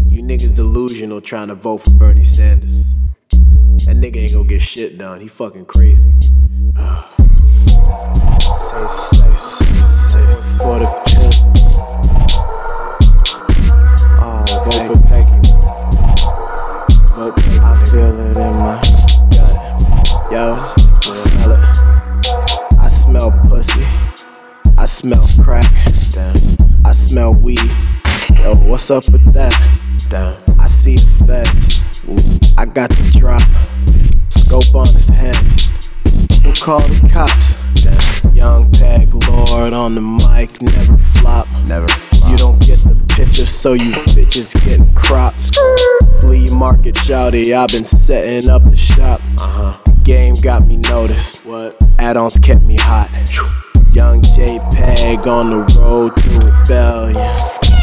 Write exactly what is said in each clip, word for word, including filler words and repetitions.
You niggas delusional trying to vote for Bernie Sanders. That nigga ain't gonna get shit done. He fucking crazy. Uh, say, say, say, say for the pimp. Oh, vote for Peggy. Vote Peggy. I feel it in my gut. Yo, smell it. I smell pussy. I smell crack. Damn. I smell weed. Yo, what's up with that? Damn. I see the feds. Ooh. I got the drop. Scope on his head. Who call the cops? Damn. Young Peg Lord on the mic. Never flop. Never flop. You don't get the picture, so you bitches getting cropped. Flea market shouty. I've been setting up the shop. Uh-huh. Game got me noticed. What? Add-ons kept me hot. Young J-Peg on the road to rebellion.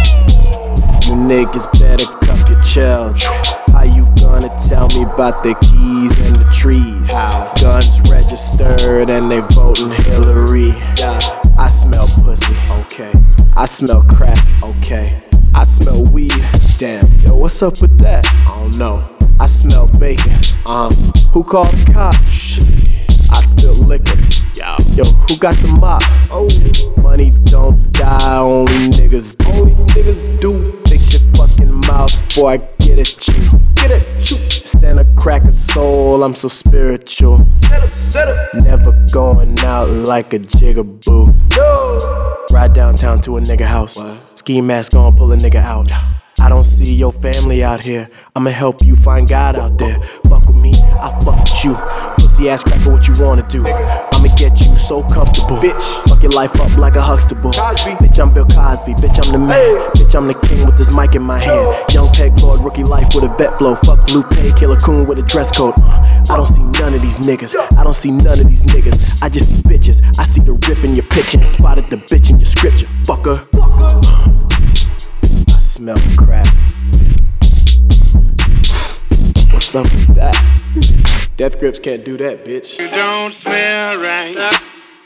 You niggas better cup your chill. How you gonna tell me about the keys and the trees? How? Guns registered and they voting Hillary. Yeah. I smell pussy, okay. I smell crack, okay. I smell weed, damn. Yo, what's up with that? I don't know. I smell bacon. Um, who called the cops? Shit. I spilled liquor. Yo, yo, who got the mop? Oh, money don't die, only niggas do. Only niggas do. Fix your fucking mouth before I get at you. Get at you. Santa crack a soul, I'm so spiritual. Set up, set up. Never going out like a jigaboo. No. Ride downtown to a nigga house. What? Ski mask on, pull a nigga out. I don't see your family out here. I'ma help you find God out there. Fuck with me, I fuck with you. Pussy ass cracker, what you wanna do? I'ma get you so comfortable. Bitch, fuck your life up like a Huxtable. Cosby. Bitch, I'm Bill Cosby. Bitch, I'm the man. Hey. Bitch, I'm the king with this mic in my hand. Young Peg Lord, rookie life with a vet flow. Fuck Lupe, Killer Coon with a dress code. Uh, I don't see none of these niggas. I don't see none of these niggas. I just see bitches. I see the rip in your picture and spotted the bitch in your scripture. Fucker. Uh, I smell crack. What's up with that? Death Grips can't do that, bitch. You don't smell right.